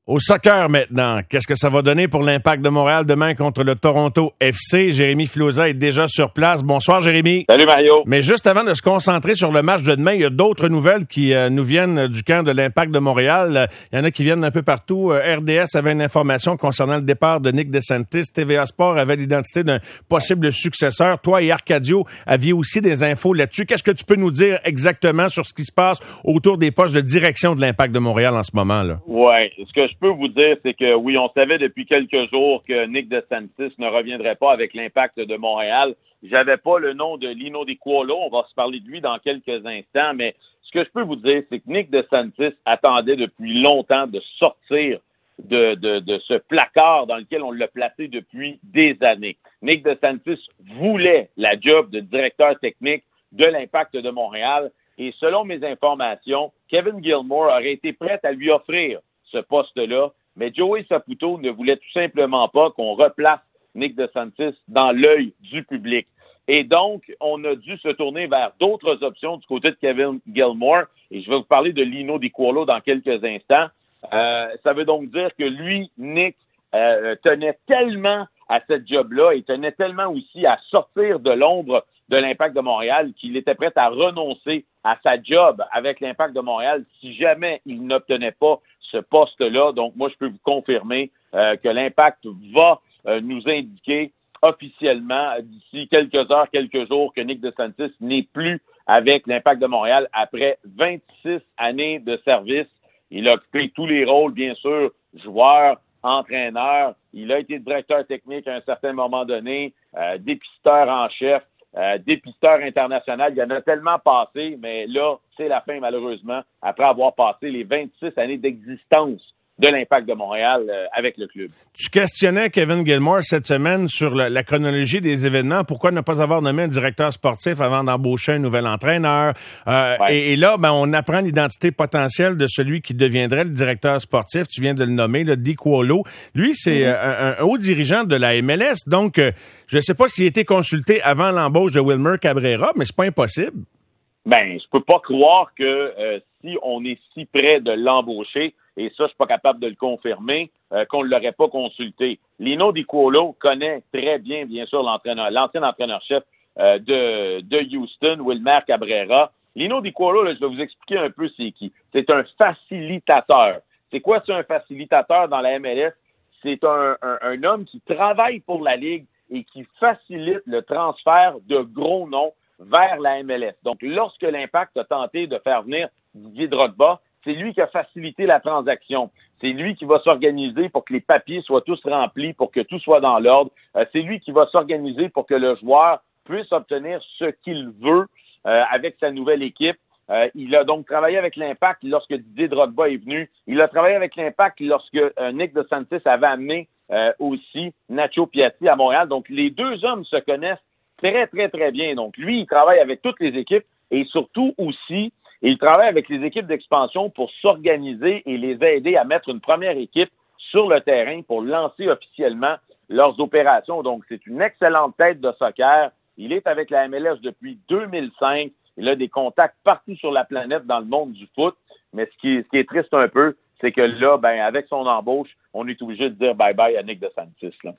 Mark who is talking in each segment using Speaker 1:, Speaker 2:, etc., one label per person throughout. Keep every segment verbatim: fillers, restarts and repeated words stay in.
Speaker 1: Au soccer maintenant, qu'est-ce que ça va donner pour l'Impact de Montréal demain contre le Toronto F C? Jérémy Filosa est déjà sur place. Bonsoir Jérémy.
Speaker 2: Salut Mario.
Speaker 1: Mais juste avant de se concentrer sur le match de demain, il y a d'autres nouvelles qui euh, nous viennent du camp de l'Impact de Montréal. Il y en a qui viennent un peu partout. Euh, R D S avait une information concernant le départ de Nick DeSantis. T V A Sport avait l'identité d'un possible successeur. Toi et Arcadio aviez aussi des infos là-dessus. Qu'est-ce que tu peux nous dire exactement sur ce qui se passe autour des postes de direction de l'Impact de Montréal en ce moment là?
Speaker 2: Ouais, ce que je Je peux vous dire, c'est que oui, on savait depuis quelques jours que Nick DeSantis ne reviendrait pas avec l'Impact de Montréal. J'avais pas le nom de Lino Di Cuolo, on va se parler de lui dans quelques instants, mais ce que je peux vous dire, c'est que Nick DeSantis attendait depuis longtemps de sortir de, de, de ce placard dans lequel on l'a placé depuis des années. Nick DeSantis voulait la job de directeur technique de l'Impact de Montréal et selon mes informations, Kevin Gilmore aurait été prêt à lui offrir ce poste-là, mais Joey Saputo ne voulait tout simplement pas qu'on replace Nick DeSantis dans l'œil du public. Et donc, on a dû se tourner vers d'autres options du côté de Kevin Gilmore, et je vais vous parler de Lino Di Cuolo dans quelques instants. Euh, ça veut donc dire que lui, Nick, euh, tenait tellement à cette job-là et tenait tellement aussi à sortir de l'ombre de l'Impact de Montréal qu'il était prêt à renoncer à sa job avec l'Impact de Montréal si jamais il n'obtenait pas ce poste-là. Donc, moi, je peux vous confirmer euh, que l'Impact va euh, nous indiquer officiellement d'ici quelques heures, quelques jours que Nick DeSantis n'est plus avec l'Impact de Montréal après vingt-six années de service. Il a occupé tous les rôles, bien sûr, joueur, entraîneur. Il a été directeur technique à un certain moment donné, euh, dépisteur en chef, euh, dépisteur international. Il y en a tellement passé, mais là, c'est la fin, malheureusement, après avoir passé les vingt-six années d'existence de l'Impact de Montréal euh, avec le club.
Speaker 1: Tu questionnais Kevin Gilmore cette semaine sur la, la chronologie des événements. Pourquoi ne pas avoir nommé un directeur sportif avant d'embaucher un nouvel entraîneur? Euh,
Speaker 2: ouais.
Speaker 1: et, et là, ben, on apprend l'identité potentielle de celui qui deviendrait le directeur sportif. Tu viens de le nommer, le Di Cuolo. Lui, c'est mm-hmm. un, un haut dirigeant de la M L S. Donc, euh, je ne sais pas s'il a été consulté avant l'embauche de Wilmer Cabrera, mais c'est pas impossible.
Speaker 2: Ben, je peux pas croire que euh, si on est si près de l'embaucher, et ça, je suis pas capable de le confirmer, euh, qu'on ne l'aurait pas consulté. Lino Di Cuolo connaît très bien, bien sûr, l'entraîneur, l'ancien entraîneur-chef euh, de, de Houston, Wilmer Cabrera. Lino Di Cuolo, là, je vais vous expliquer un peu c'est qui. C'est un facilitateur. C'est quoi, c'est un facilitateur dans la M L S? C'est un, un, un homme qui travaille pour la Ligue et qui facilite le transfert de gros noms vers la M L S. Donc, lorsque l'Impact a tenté de faire venir Didier Drogba, c'est lui qui a facilité la transaction. C'est lui qui va s'organiser pour que les papiers soient tous remplis, pour que tout soit dans l'ordre. Euh, c'est lui qui va s'organiser pour que le joueur puisse obtenir ce qu'il veut euh, avec sa nouvelle équipe. Euh, il a donc travaillé avec l'Impact lorsque Didier Drogba est venu. Il a travaillé avec l'Impact lorsque euh, Nick DeSantis avait amené euh, aussi Nacho Piatti à Montréal. Donc, les deux hommes se connaissent très, très, très bien. Donc, lui, il travaille avec toutes les équipes et surtout aussi, il travaille avec les équipes d'expansion pour s'organiser et les aider à mettre une première équipe sur le terrain pour lancer officiellement leurs opérations. Donc, c'est une excellente tête de soccer. Il est avec la M L S depuis deux mille cinq. Il a des contacts partout sur la planète dans le monde du foot. Mais ce qui, ce qui est triste un peu, c'est que là, ben, avec son embauche, on est obligé de dire bye-bye à Nick DeSantis, là.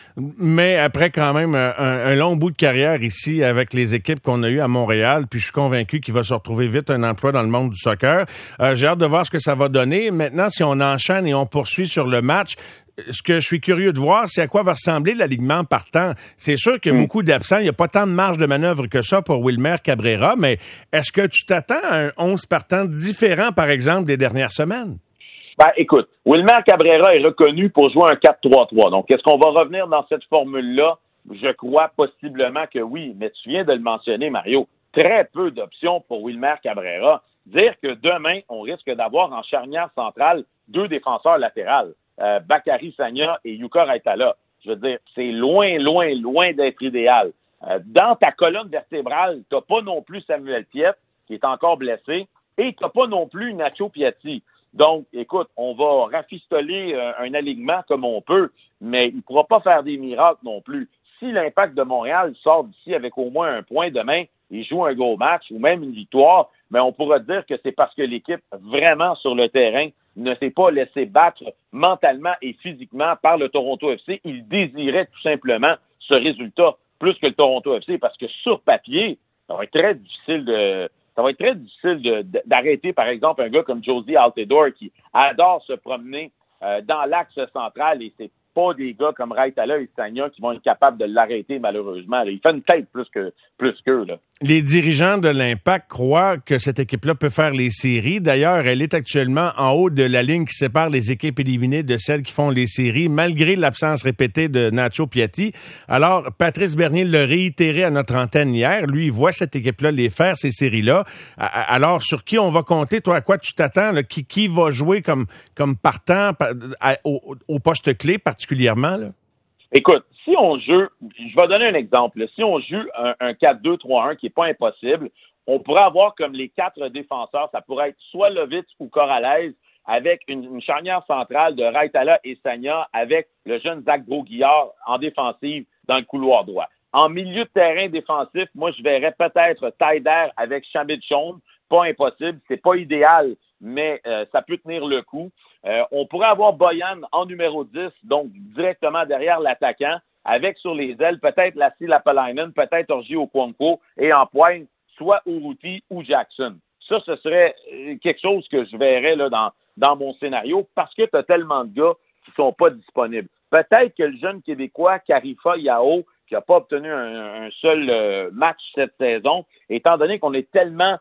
Speaker 1: Mais après quand même un, un long bout de carrière ici avec les équipes qu'on a eues à Montréal, puis je suis convaincu qu'il va se retrouver vite un emploi dans le monde du soccer. Euh, j'ai hâte de voir ce que ça va donner. Maintenant, si on enchaîne et on poursuit sur le match, ce que je suis curieux de voir, c'est à quoi va ressembler l'alignement partant. C'est sûr qu'il y a mmh. beaucoup d'absents. Il n'y a pas tant de marge de manœuvre que ça pour Wilmer Cabrera, mais est-ce que tu t'attends à un onze partant différent, par exemple, des dernières semaines?
Speaker 2: Ben, écoute, Wilmer Cabrera est reconnu pour jouer un quatre trois trois. Donc, est-ce qu'on va revenir dans cette formule-là? Je crois possiblement que oui, mais tu viens de le mentionner, Mario. Très peu d'options pour Wilmer Cabrera. Dire que demain, on risque d'avoir en charnière centrale deux défenseurs latérales, euh, Bakary Sagna et Yuka Raitala. Je veux dire, c'est loin, loin, loin d'être idéal. Euh, dans ta colonne vertébrale, t'as pas non plus Samuel Piette, qui est encore blessé, et t'as pas non plus Nacho Piatti. Donc, écoute, on va rafistoler euh, un alignement comme on peut, mais il ne pourra pas faire des miracles non plus. Si l'Impact de Montréal sort d'ici avec au moins un point demain, il joue un gros match ou même une victoire, mais on pourra dire que c'est parce que l'équipe vraiment sur le terrain ne s'est pas laissé battre mentalement et physiquement par le Toronto F C. Il désirait tout simplement ce résultat plus que le Toronto F C parce que sur papier, ça va être très difficile de... Ça va être très difficile de, de, d'arrêter, par exemple, un gars comme Josie Altidore qui adore se promener euh, dans l'axe central et c'est pas des gars comme Raitala et Sagna qui vont être capables de l'arrêter, malheureusement. Là, il fait une tête plus que plus qu'eux. Là.
Speaker 1: Les dirigeants de l'Impact croient que cette équipe-là peut faire les séries. D'ailleurs, elle est actuellement en haut de la ligne qui sépare les équipes éliminées de celles qui font les séries, malgré l'absence répétée de Nacho Piatti. Alors, Patrice Bernier l'a réitéré à notre antenne hier. Lui, il voit cette équipe-là les faire, ces séries-là. Alors, sur qui on va compter? Toi, à quoi tu t'attends? Là? Qui, qui va jouer comme, comme partant à, au, au poste clé, particulièrement? Là?
Speaker 2: Écoute, si on joue, je vais donner un exemple. Là. Si on joue un, un quatre deux trois un qui n'est pas impossible, on pourrait avoir comme les quatre défenseurs, ça pourrait être soit Lovitz ou Corrales, avec une, une charnière centrale de Raitala et Sagna, avec le jeune Zach Brault-Guillard en défensive dans le couloir droit. En milieu de terrain défensif, moi, je verrais peut-être Taider avec Shamit Chaume. Pas impossible, c'est pas idéal, mais euh, ça peut tenir le coup. Euh, on pourrait avoir Boyan en numéro dix, donc directement derrière l'attaquant, avec sur les ailes peut-être Lassi Lapalainen, peut-être Orji Okonkwo, et en pointe, soit Urruti ou Jackson. Ça, ce serait quelque chose que je verrais là, dans, dans mon scénario, parce que tu as tellement de gars qui sont pas disponibles. Peut-être que le jeune Québécois, Karifa Yao, qui n'a pas obtenu un, un seul euh, match cette saison, étant donné qu'on est tellement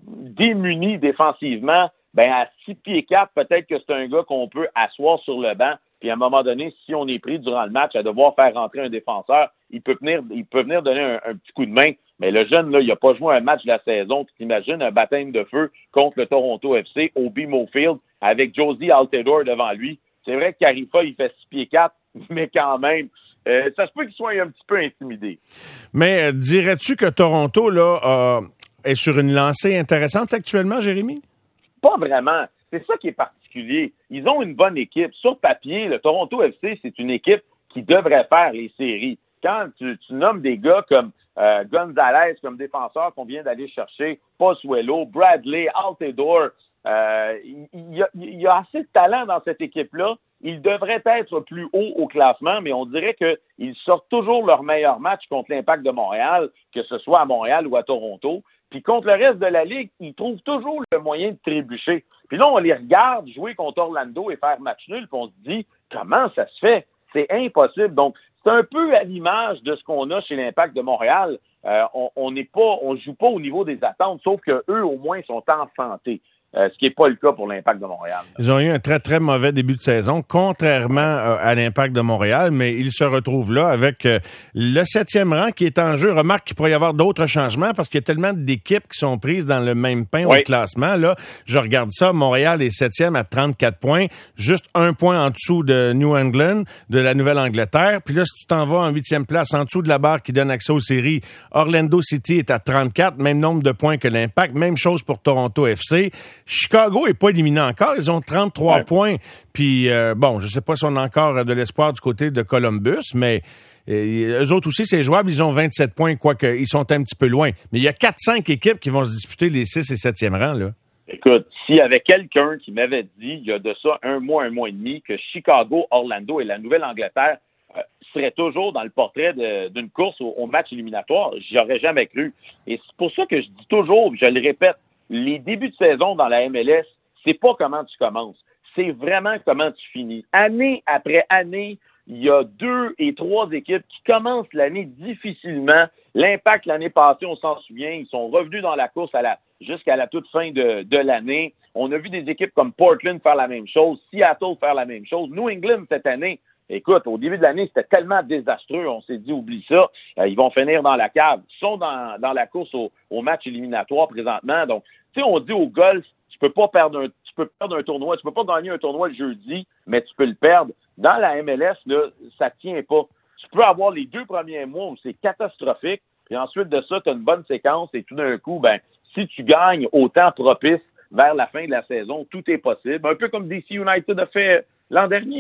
Speaker 2: démunis défensivement, ben à six pieds quatre, peut-être que c'est un gars qu'on peut asseoir sur le banc, puis à un moment donné, si on est pris durant le match à devoir faire rentrer un défenseur, il peut venir, il peut venir donner un, un petit coup de main. Mais le jeune, là, il n'a pas joué un match de la saison. Tu t'imagines un baptême de feu contre le Toronto F C au B M O Field avec Josie Altidore devant lui. C'est vrai que Karifa, il fait six pieds quatre, mais quand même, euh, ça se peut qu'il soit un petit peu intimidé.
Speaker 1: Mais euh, dirais-tu que Toronto, là, euh, est sur une lancée intéressante actuellement, Jérémy?
Speaker 2: Pas vraiment. C'est ça qui est particulier. Ils ont une bonne équipe. Sur papier, le Toronto F C, c'est une équipe qui devrait faire les séries. Quand tu, tu nommes des gars comme euh, Gonzalez comme défenseur qu'on vient d'aller chercher, Pozuelo, Bradley, Altidore, euh, il, il, y a, il y a assez de talent dans cette équipe-là. Ils devraient être plus haut au classement, mais on dirait qu'ils sortent toujours leur meilleur match contre l'Impact de Montréal, que ce soit à Montréal ou à Toronto. Puis contre le reste de la Ligue, ils trouvent toujours le moyen de trébucher. Puis là, on les regarde jouer contre Orlando et faire match nul, puis on se dit, comment ça se fait? C'est impossible. Donc, c'est un peu à l'image de ce qu'on a chez l'Impact de Montréal. Euh, on n'est pas, on joue pas au niveau des attentes, sauf que eux au moins, sont en santé. Euh, ce qui n'est pas le cas pour l'Impact de Montréal.
Speaker 1: Ils ont eu un très, très mauvais début de saison, contrairement euh, à l'Impact de Montréal, mais ils se retrouvent là avec euh, le septième rang qui est en jeu. Remarque qu'il pourrait y avoir d'autres changements parce qu'il y a tellement d'équipes qui sont prises dans le même pain oui. au classement. Là, je regarde ça, Montréal est septième à trente-quatre points, juste un point en dessous de New England, de la Nouvelle-Angleterre. Puis là, si tu t'en vas en huitième place, en dessous de la barre qui donne accès aux séries, Orlando City est à trente-quatre, même nombre de points que l'Impact. Même chose pour Toronto F C. Chicago est pas éliminé encore. Ils ont trente-trois ouais. points. Puis, euh, bon, je sais pas si on a encore de l'espoir du côté de Columbus, mais euh, eux autres aussi, c'est jouable. Ils ont vingt-sept points, quoique ils sont un petit peu loin. Mais il y a quatre cinq équipes qui vont se disputer les six et septième rangs, là.
Speaker 2: Écoute, s'il y avait quelqu'un qui m'avait dit, il y a de ça un mois, un mois et demi, que Chicago, Orlando et la Nouvelle-Angleterre euh, seraient toujours dans le portrait de, d'une course au, au match éliminatoire, j'y aurais jamais cru. Et c'est pour ça que je dis toujours, je le répète, les débuts de saison dans la M L S, c'est pas comment tu commences, c'est vraiment comment tu finis. Année après année, il y a deux et trois équipes qui commencent l'année difficilement. L'Impact, l'année passée, on s'en souvient, ils sont revenus dans la course à la, jusqu'à la toute fin de, de l'année. On a vu des équipes comme Portland faire la même chose, Seattle faire la même chose, New England cette année. Écoute, au début de l'année, c'était tellement désastreux, on s'est dit, oublie ça, euh, ils vont finir dans la cave. Ils sont dans, dans la course au, au match éliminatoire présentement. Donc, tu sais, on dit au golf, tu peux pas perdre un, tu peux perdre un tournoi, tu peux pas gagner un tournoi le jeudi, mais tu peux le perdre. Dans la M L S, là, ça tient pas. Tu peux avoir les deux premiers mois où c'est catastrophique, puis ensuite de ça, tu as une bonne séquence, et tout d'un coup, ben, si tu gagnes au temps propice vers la fin de la saison, tout est possible. Un peu comme D C United a fait l'an dernier.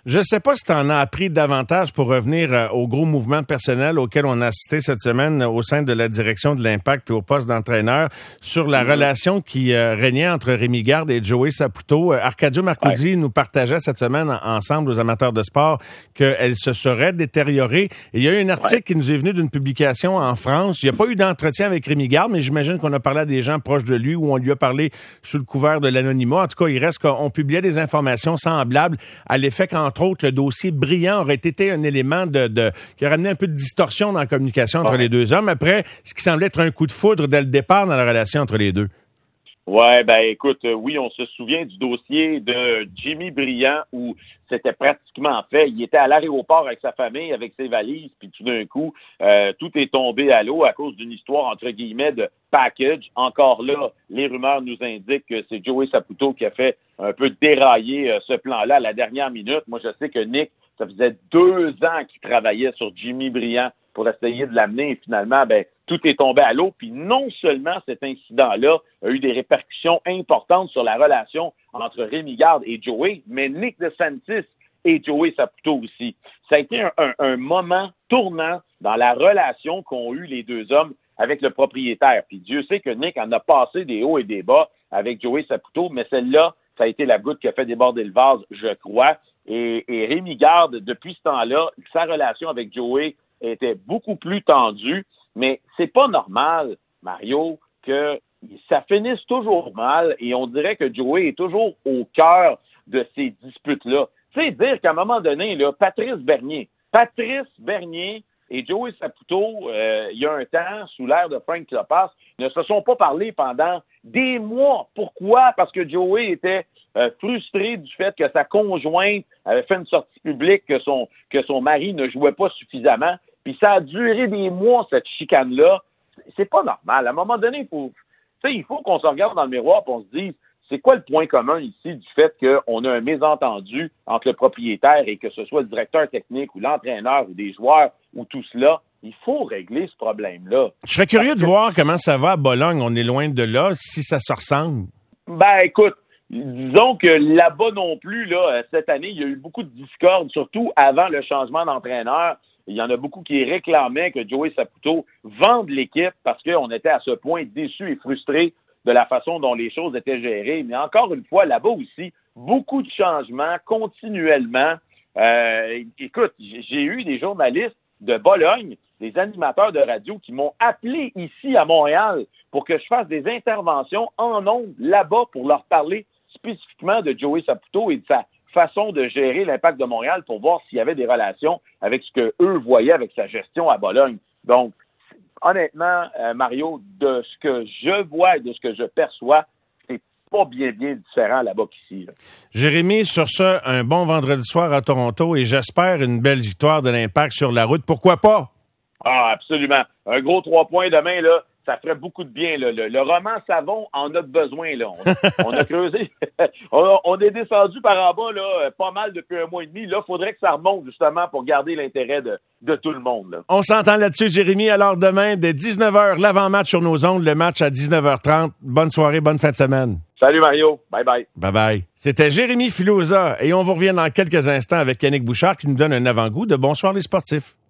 Speaker 1: Je ne sais pas si tu en as appris davantage pour revenir euh, au gros mouvement personnel auquel on a assisté cette semaine au sein de la direction de l'Impact puis au poste d'entraîneur sur la mm-hmm. relation qui euh, régnait entre Rémi Garde et Joey Saputo. Euh, Arcadio Marcoudi ouais. nous partageait cette semaine en, ensemble aux amateurs de sport qu'elle se serait détériorée. Et il y a eu un article ouais. qui nous est venu d'une publication en France. Il n'y a pas eu d'entretien avec Rémi Garde, mais j'imagine qu'on a parlé à des gens proches de lui ou on lui a parlé sous le couvert de l'anonymat. En tout cas, il reste qu'on publiait des informations semblables à l'effet qu'en entre autres, le dossier Brillant aurait été un élément de, de qui a ramené un peu de distorsion dans la communication entre ouais. les deux hommes, après ce qui semblait être un coup de foudre dès le départ dans la relation entre les deux.
Speaker 2: Ouais, ben écoute, euh, oui, on se souvient du dossier de Jimmy Brillant où c'était pratiquement fait. Il était à l'aéroport avec sa famille, avec ses valises, puis tout d'un coup, euh, tout est tombé à l'eau à cause d'une histoire, entre guillemets, de package. Encore là, les rumeurs nous indiquent que c'est Joey Saputo qui a fait un peu dérailler euh, ce plan-là à la dernière minute. Moi, je sais que Nick, ça faisait deux ans qu'il travaillait sur Jimmy Brillant pour essayer de l'amener et finalement, ben, tout est tombé à l'eau. Puis non seulement cet incident-là a eu des répercussions importantes sur la relation entre Rémi Garde et Joey, mais Nick DeSantis et Joey Saputo aussi. Ça a été un, un, un moment tournant dans la relation qu'ont eu les deux hommes avec le propriétaire. Puis Dieu sait que Nick en a passé des hauts et des bas avec Joey Saputo, mais celle-là, ça a été la goutte qui a fait déborder le vase, je crois. Et, et Rémi Garde, depuis ce temps-là, sa relation avec Joey était beaucoup plus tendue. Mais c'est pas normal, Mario, que ça finisse toujours mal et on dirait que Joey est toujours au cœur de ces disputes-là. Tu sais, dire qu'à un moment donné, là, Patrice Bernier, Patrice Bernier et Joey Saputo, euh, il y a un temps, sous l'ère de Frank Klopas, ne se sont pas parlé pendant des mois. Pourquoi? Parce que Joey était euh, frustré du fait que sa conjointe avait fait une sortie publique, que son, que son mari ne jouait pas suffisamment. Puis ça a duré des mois, cette chicane-là. C'est pas normal. À un moment donné, il faut, tu sais, il faut qu'on se regarde dans le miroir et on se dise, c'est quoi le point commun ici du fait qu'on a un mésentendu entre le propriétaire et que ce soit le directeur technique ou l'entraîneur ou des joueurs ou tout cela? Il faut régler ce problème-là.
Speaker 1: Je serais curieux de voir comment ça va à Bologne. On est loin de là, si ça se ressemble.
Speaker 2: Ben, écoute, disons que là-bas non plus, là, cette année, il y a eu beaucoup de discorde, surtout avant le changement d'entraîneur. Il y en a beaucoup qui réclamaient que Joey Saputo vende l'équipe parce qu'on était à ce point déçus et frustrés de la façon dont les choses étaient gérées. Mais encore une fois, là-bas aussi, beaucoup de changements continuellement. Euh, écoute, j'ai eu des journalistes de Bologne, des animateurs de radio qui m'ont appelé ici à Montréal pour que je fasse des interventions en ondes là-bas pour leur parler spécifiquement de Joey Saputo et de sa façon de gérer l'Impact de Montréal pour voir s'il y avait des relations avec ce qu'eux voyaient avec sa gestion à Bologne. Donc, honnêtement, euh, Mario, de ce que je vois et de ce que je perçois, c'est pas bien, bien différent là-bas qu'ici. Là.
Speaker 1: Jérémy, sur ce, un bon vendredi soir à Toronto et j'espère une belle victoire de l'Impact sur la route. Pourquoi pas?
Speaker 2: Ah, absolument. Un gros trois points demain, là. Ça ferait beaucoup de bien. Là. Le, le roman Savon en a besoin. Là. On, on a creusé. on, on est descendu par en bas là, pas mal depuis un mois et demi. Là, il faudrait que ça remonte justement pour garder l'intérêt de, de tout le monde. Là.
Speaker 1: On s'entend là-dessus, Jérémy. Alors demain, dès dix-neuf heures, l'avant-match sur nos ondes, le match à dix-neuf heures trente. Bonne soirée, bonne fin de semaine.
Speaker 2: Salut Mario. Bye bye.
Speaker 1: Bye bye. C'était Jérémy Filosa et on vous revient dans quelques instants avec Yannick Bouchard qui nous donne un avant-goût de Bonsoir les sportifs.